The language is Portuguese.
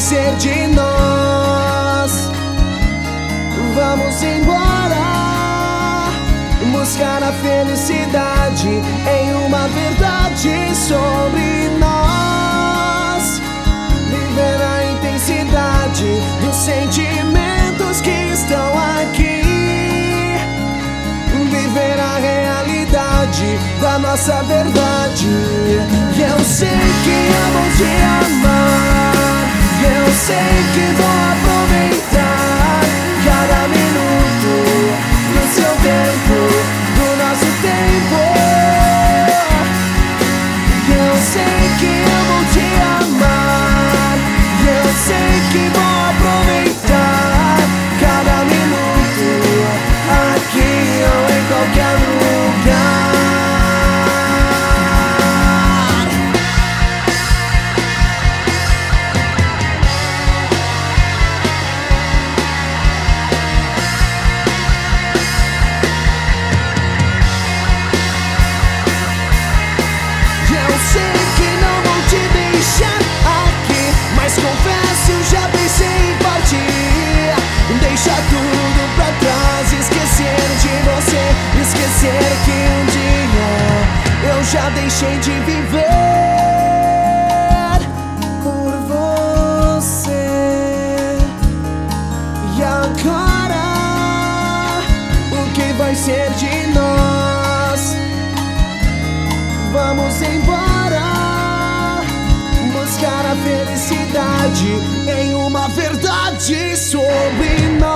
ser de nós. Vamos embora, buscar a felicidade em uma verdade sobre nós. Viver a intensidade dos sentimentos que estão aqui. Viver a realidade da nossa verdade. E eu sei que eu vou te amar, eu sei que vou aproveitar cada minuto do seu tempo, do nosso tempo. Eu sei que eu vou te amar, eu sei que vou aproveitar cada minuto, aqui ou em qualquer lugar. Eu sei que não vou te deixar aqui, mas confesso, já pensei em partir. Deixa tudo pra trás, esquecer de você, esquecer que um dia eu já deixei de viver por você. E agora, o que vai ser de nós? Vamos embora, buscar a felicidade em uma verdade sobre nós.